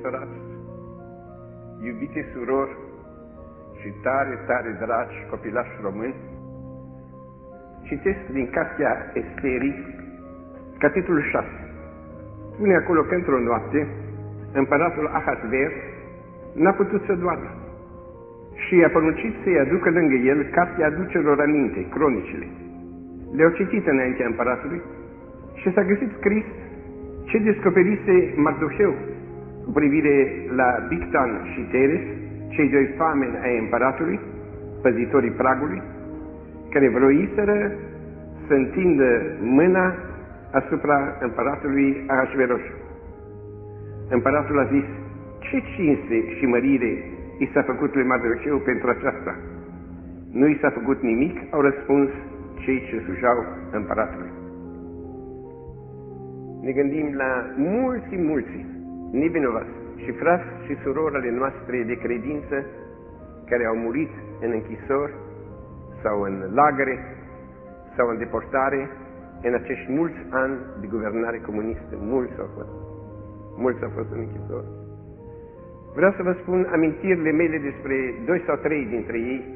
însurați, iubite surori și tare, tare dragi copilași români, citesc din cartea Esterii, capitolul 6. Spune acolo că într-o noapte, împăratul Ahasver n-a putut să doarmă și i-a poruncit să-i aducă lângă el cartea aducerilor aminte, cronicile. Le-au citit înaintea împăratului și s-a găsit scris ce descoperise Mardoheu cu privire la Bigtan și Teres, cei doi fameni ai împăratului, păzitorii pragului, care vroiseră să întindă mâna asupra împăratului Ahasveros. Împăratul a zis: ce cinste și mărire i s-a făcut lui Mardoheu pentru aceasta? Nu i s-a făcut nimic, au răspuns cei ce slujau împăratului. Ne gândim la mulți nevinovați și frați și surori ale noastre de credință care au murit în închisori sau în lagăre sau în deportare în acești mulți ani de guvernare comunistă. Mulți au fost în închisori. Vreau să vă spun amintirile mele despre 2 sau 3 dintre ei.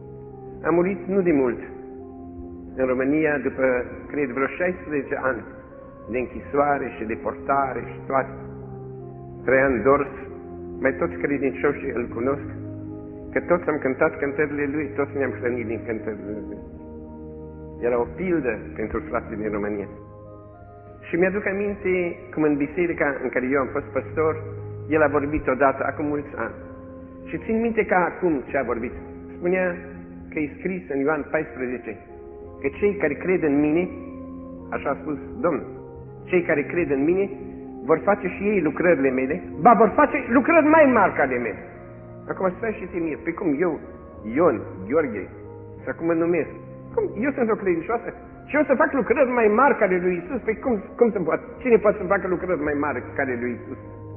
A murit nu de mult în România, după, cred, vreo 16 ani de închisoare și deportare și toate. Traian Dors, mai toți credincioșii îl cunosc, că toți am cântat cântările lui, toți ne-am hrănit din cântările lui. Era o pildă pentru frații din România. Și mi-aduc aminte cum în biserica în care eu am fost păstor, el a vorbit odată, acum mulți ani. Și țin minte ca acum ce a vorbit. Spunea că e scris în Ioan 14, că cei care cred în mine, așa a spus Domnul, cei care cred în mine vor face și ei lucrările mele, ba vor face lucrări mai mari ca de mele. Acum stai și te mir, pe cum eu, Ion, Gheorghe, și acum mă numesc, cum eu sunt o credincioasă și eu să fac lucrări mai mari ca de lui Iisus? Păi cum se poate? Cine poate să facă lucrări mai mari ca de lui Iisus?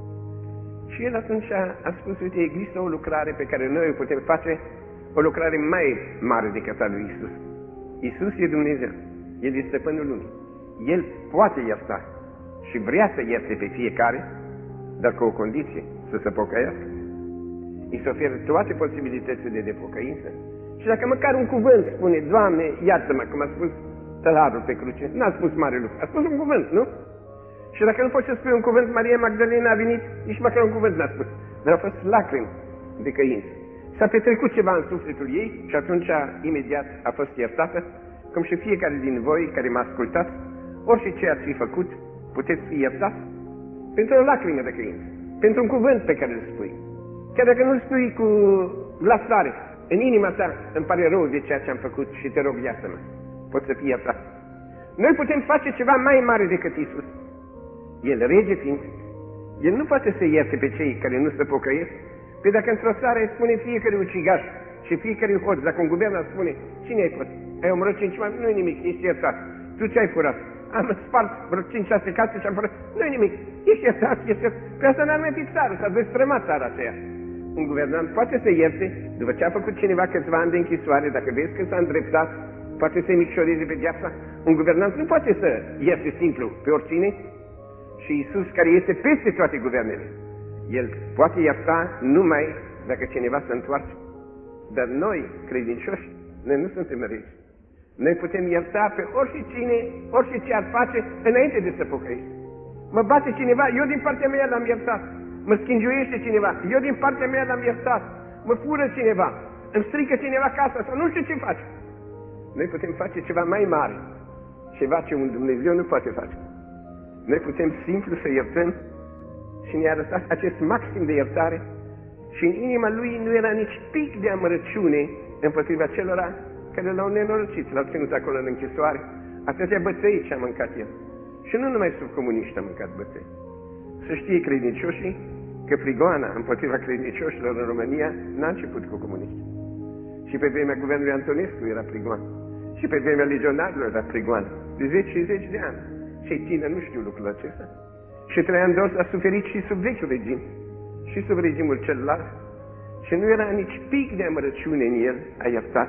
Și el atunci a spus: uite, există o lucrare pe care noi o putem face, o lucrare mai mare decât a lui Iisus. Iisus e Dumnezeu, El e stăpânul lumii. El poate ierta și vrea să ierte pe fiecare, dar cu o condiție: să se pocăiască. Îi se oferă toate posibilitățile de pocăință. Și dacă măcar un cuvânt spune: Doamne, iartă-mă, cum a spus tălarul pe cruce, n-a spus mare lucru, a spus un cuvânt, nu? Și dacă nu poți să spui un cuvânt, Maria Magdalena a venit, nici măcar un cuvânt n-a spus, dar au fost lacrimi de căință. S-a petrecut ceva în sufletul ei și atunci imediat a fost iertată, cum și fiecare din voi care m-a ascultat, orice ce ați fi făcut, puteți fi iertați pentru o lacrimă de căință, pentru un cuvânt pe care îl spui. Chiar dacă nu-l spui cu glas tare, în inima ta îmi pare rău de ceea ce am făcut și te rog, iartă-mă, poți să fii iertat. Noi putem face ceva mai mare decât Iisus. El, rege fiind, El nu poate să ierte pe cei care nu se pocăiesc. Pe dacă într-o țară îi spune fiecare ucigaș și fiecare hoț, dacă un guvern îi spune: cine ai fost? Ai omorât 5 oameni? Nu-i nimic, ești iertat. Tu ce ai furat? Am spart vreo 5-6 case și am furat? Nu-i nimic, ești iertat, ești iertat. Pe asta n-ar mai fi țară, s-a destrămat țara aceea. Un guvernant poate să ierte după ce a făcut cineva câțiva ani de închisoare, dacă vezi că s-a îndreptat, poate să-i micșoreze pedeapsa. Un guvernant nu poate să ierte simplu pe oricine. Și Iisus, care este peste toate guvernele, El poate ierta numai dacă cineva se întoarce. Dar noi, credincioși, noi nu suntem regi. Noi putem ierta pe oricine, orice ce ar face înainte de să pocăiește. Mă bate cineva, eu din partea mea l-am iertat. Mă schingiuiește cineva, eu din partea mea l-am iertat. Mă fură cineva, îmi strică cineva casa sau nu știu ce face. Noi putem face ceva mai mare, ceva ce un Dumnezeu nu poate face. Noi putem simplu să iertăm și ne-a arătat acest maxim de iertare și în inima Lui nu era nici pic de amărăciune împotriva celora care l-au nenorocit, l-au ținut acolo în închisoare. Atâtea bătăi ce a mâncat El. Și nu numai sub comuniști a mâncat bătăi. Să știe credincioșii că prigoana împotriva credincioșilor în România n-a început cu comuniști. Și pe vremea guvernului Antonescu era prigoană. Și pe vremea legionarilor era prigoană. De 10 și 10 de ani. Cei tineri nu știu lucrul acesta. Și Traian Dors a suferit și sub vechiul regim, și sub regimul celălalt. Și nu era nici pic de amărăciune în el, a iertat.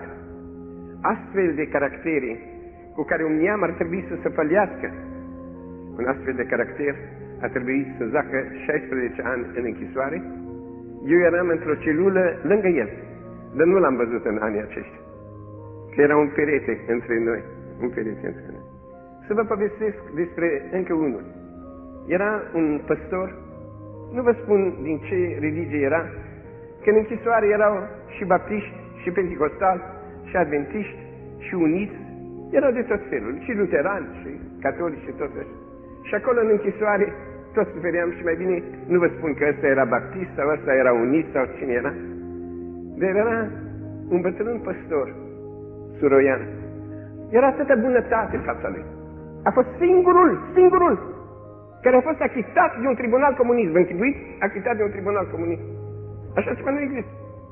Astfel de caractere cu care un neam ar trebui să se pălească, un astfel de caracter a trebuit să zacă 16 ani în închisoare, eu eram într-o celulă lângă el, dar nu l-am văzut în anii aceștia, că era un perete între noi, un perete între noi. Să vă povestesc despre încă unul. Era un păstor, nu vă spun din ce religie era, că în închisoare erau și baptiști, și penticostali, și adventiști, și uniți, erau de tot felul, și luterani, și catolici, și tot așa. Și acolo în închisoare toți sufeream și mai bine nu vă spun că ăsta era baptist sau ăsta era unit sau cine era. Dar era un bătrân păstor suroian. Era atâta bunătate în fața lui. A fost singurul care a fost achitat de un tribunal comunist. Vă închipuiți? Achitat de un tribunal comunist. Așa ceva nu există.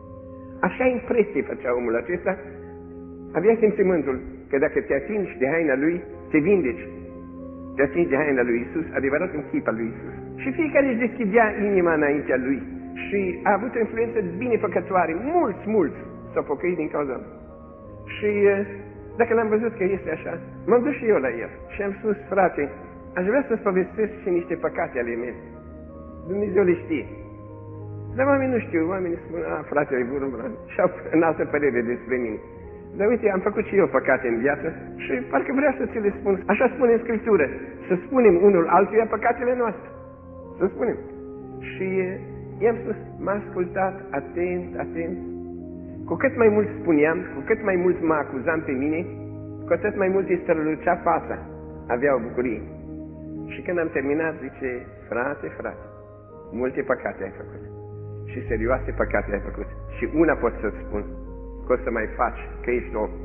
Așa impresie făcea omul acesta. Avea simțământul că dacă te atingi de haina lui, te vindeci. Te atingi de haina lui Iisus, adevărat în chip al lui Iisus. Și fiecare își deschidea inima înaintea lui și a avut o influență binefăcătoare. Mulți s-au pocăit din cauza lui. Și dacă l-am văzut că este așa, m-am dus și eu la el și am spus, frate, aș vrea să-ți povestesc și niște păcate ale mele. Dumnezeu le știe. Dar oamenii nu știu, oamenii spun, fratele Burumbran, și au în altă părere despre mine. Dar uite, am făcut și eu păcate în viață și parcă vreau să ți le spun. Așa spune în Scriptură, să spunem unul altuia păcatele noastre. Să spunem. Și i-am spus, m-a ascultat atent. Cu cât mai mult spuneam, cu cât mai mult mă acuzam pe mine, cu atât mai mult îi strălucea fața. Avea o bucurie. Și când am terminat, zice, frate, multe păcate ai făcut. Și serioase păcate ai făcut. Și una pot să-ți spun, că o să mai faci, că ești om.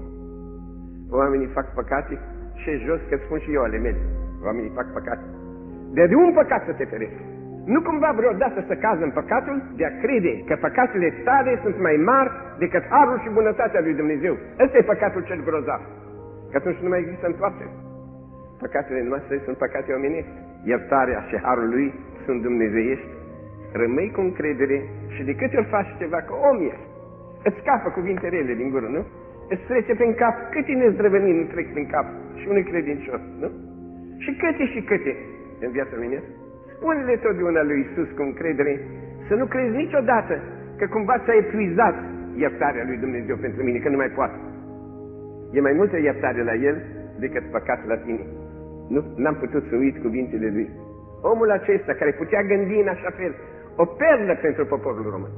Oamenii fac păcate și e jos, că-ți spun și eu ale mele. Oamenii fac păcate. De un păcat să te ferești. Nu cumva vreodată să cazi în păcatul de a crede că păcatele tale sunt mai mari decât harul și bunătatea lui Dumnezeu. Ăsta e păcatul cel grozav. Că atunci nu mai există întoarcere. Păcatele noastre sunt păcate omenești. Iertarea și harul lui sunt dumnezeiești. Rămâi cu încredere și de câte ori faci ceva, că om ești, îți scapă cuvinte rele din gură, nu? Îți trece prin cap, câte nezdrăvăniri nu trec prin cap și unui credincios, nu? Și câte în viața mea. Spune-le totdeauna lui Iisus cu încredere să nu crezi niciodată că cumva ți-a epuizat iertarea lui Dumnezeu pentru mine, că nu mai poate. E mai multă iertare la El decât păcat la tine. Nu, n-am putut să uit cuvintele lui. Omul acesta care putea gândi în așa fel, o perlă pentru poporul român.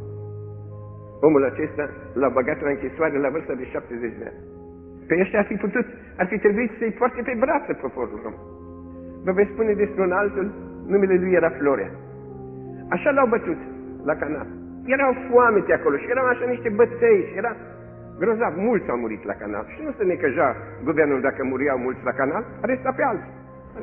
Omul acesta l-a băgat la închisoare la vârsta de 70 de ani. Pe ăștia ar fi trebuit să-i poarte pe brață poporul român. Vă voi spune despre un altul, numele lui era Florea. Așa l-au bătut la canal. Erau foamete acolo și erau așa niște bătăi și era grozav. Mulți au murit la canal și nu se necăja guvernul dacă muriau mulți la canal, aresta pe alții.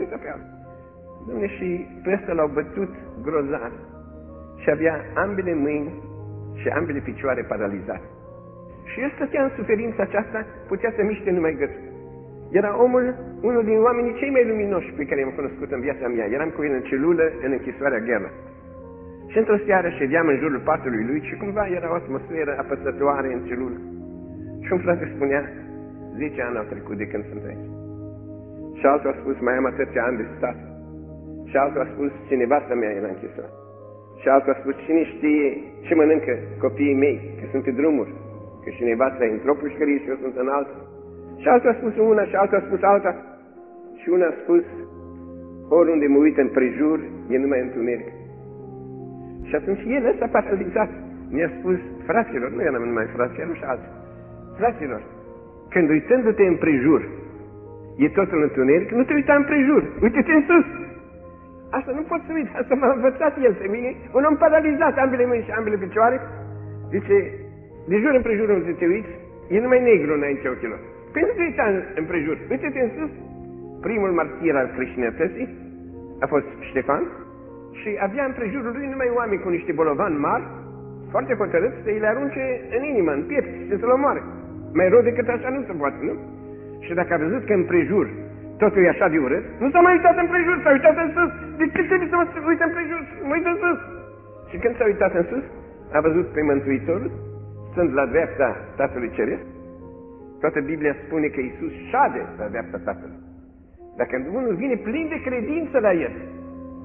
Dom'le, și pe ăsta l-au bătut grozav și avea ambele mâini și ambele picioare paralizate. Și el stătea în suferința aceasta, putea să miște numai gâtul. Era unul din oamenii cei mai luminoși pe care i-am cunoscut în viața mea. Eram cu el în celulă, în închisoarea Gherla. Și într-o seară ședeam în jurul patului lui și cumva era o atmosferă apăsătoare în celulă. Și un frate spunea, 10 ani au trecut de când sunt aici. Și altul a spus, mai am atâția ani de stat. Și altul a spus, ce nevastă mea era închisoare. Și altul a spus, cine știe ce mănâncă copiii mei, că sunt pe drumuri, că și nevasta e într-o pușcărie și eu sunt în alta. Și altul a spus una și altul a spus alta. Și una a spus, oriunde mă uit împrejur, e numai întuneric. Și atunci el ăsta paralizat mi-a spus, fraților, nu eram numai frați, eram și alții. Fraților, când uitându-te împrejur, e totul întuneric, nu te uita împrejur, uite-te în sus. Asta nu pot să uit, asta m-a învățat el pe mine, un om paralizat, ambele mâini și ambele picioare. Zice, de jur împrejur unde te uiți, e numai negru înaintea ochilor. Păi nu te uita împrejur, uite-te în sus. Primul martir al creștinătății a fost Ștefan și avea împrejurul lui numai oameni cu niște bolovani mari, foarte hotărâți să îi le arunce în inimă, în piept și să-l omoare. Mai rău decât așa nu se poate, nu? Și dacă a văzut că împrejur totul e așa de urât, nu s-a mai uitat împrejur, s-a uitat în sus. De ce trebuie să mă uit împrejur? Mă uit în sus. Și când s-a uitat în sus, a văzut pe Mântuitorul, stând la dreapta Tatălui Ceresc. Toată Biblia spune că Iisus șade la dreapta Tatălui. Dacă unul vine plin de credință la El,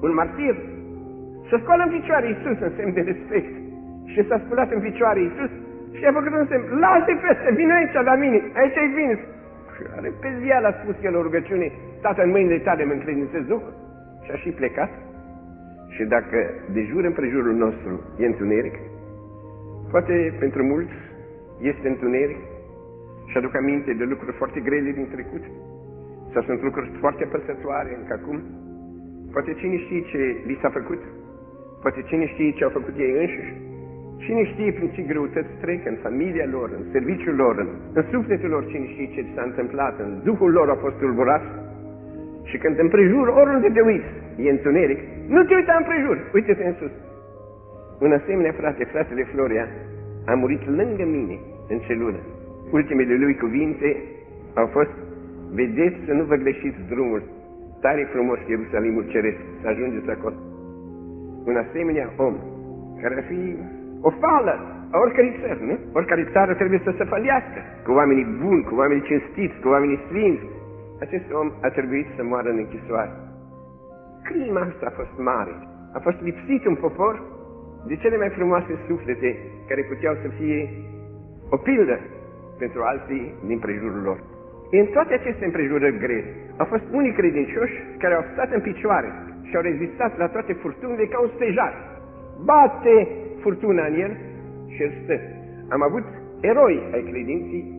un martir, și-a scoală în picioare Iisus în semn de respect. Și s-a sculat în picioare Iisus și a făcut un semn: lasă-i peste, vine aici la mine, aici ai vins. Și repezia a spus el o rugăciune: Tată, în mâinile tale mă încredințez Duhul. Și a și plecat. Și dacă de jur împrejurul nostru e întuneric, poate pentru mulți este întuneric și aduc aminte de lucruri foarte grele din trecut, sau sunt lucruri foarte apăsătoare încă acum. Poate cine știe ce li s-a făcut, poate cine știe ce au făcut ei înșiși, cine știe prin ce greutăți trec în familia lor, în serviciul lor, în sufletul lor, cine știe ce s-a întâmplat, în Duhul lor a fost tulburat. Și când împrejur, oriunde te uiți, e întuneric, nu te uita împrejur, uite-te în sus. Un asemenea frate, fratele Florea, a murit lângă mine în celulă. Ultimele lui cuvinte au fost: vedeți să nu vă greșiți drumul, tare frumos Ierusalimul ceresc, să ajungeți acolo. Un asemenea om, care ar fi o fală a oricărei țări, nu? Oricare țară trebuie să se fălească, cu oamenii buni, cu oamenii cinstiți, cu oamenii sfinți. Acest om a trebuit să moară în închisoare. Crima asta a fost mare. A fost lipsit un popor de cele mai frumoase suflete care puteau să fie o pildă pentru alții din prejurul lor. În toate aceste împrejurări grele, au fost unii credincioși care au stat în picioare și au rezistat la toate furtunile ca un stejar. Bate furtuna în el și el stă. Am avut eroi ai credinții.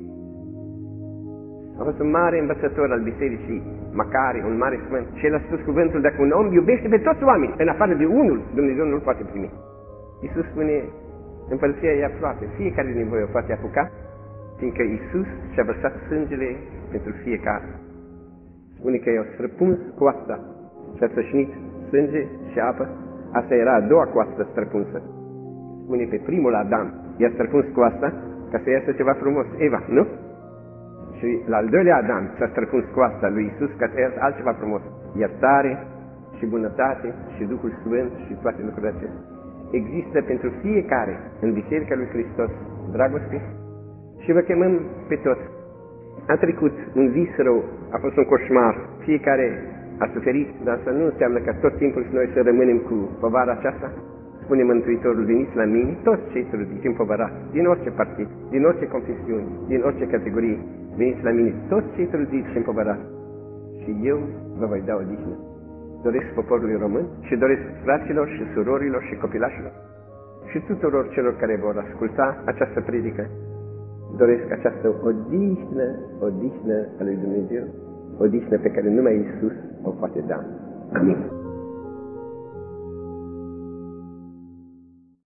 A fost un mare învățător al bisericii Macare, un mare sfânt, și el a spus cuvântul: dacă un om iubește pe toți oamenii, în afară de unul, Dumnezeu nu-l poate primi. Iisus spune: împărăția e aproape, fiecare din voi o poate apuca, fiindcă Iisus și-a vărsat sângele pentru fiecare. Spune că i-au străpuns coasta și a țășnit sânge și apă. Asta era a doua coastă străpunsă. Spune pe primul Adam i-a străpuns coasta ca să iasă ceva frumos, Eva, nu? Și la al doilea Adam s-a străpuns coasta lui Iisus ca să iasă altceva frumos, iertare și bunătate și Duhul Sfânt și toate lucrurile acestea. Există pentru fiecare în Biserica lui Hristos dragoste și vă chemăm pe toți. A trecut un vis rău, a fost un coșmar, fiecare a suferit, dar asta nu înseamnă că tot timpul noi să rămânem cu povara aceasta. Spune Mântuitorul: veniți la mine, toți cei trudiți, împovărați, din orice partid, din orice confesiune, din orice categorie, veniți la mine, toți cei trudiți și împovărați, și eu vă voi da odihnă. Doresc poporului român și doresc fraților și surorilor și copilașilor și tuturor celor care vor asculta această predică, doresc această odihnă a lui Dumnezeu, odihnă pe care numai Iisus o poate da. Amin.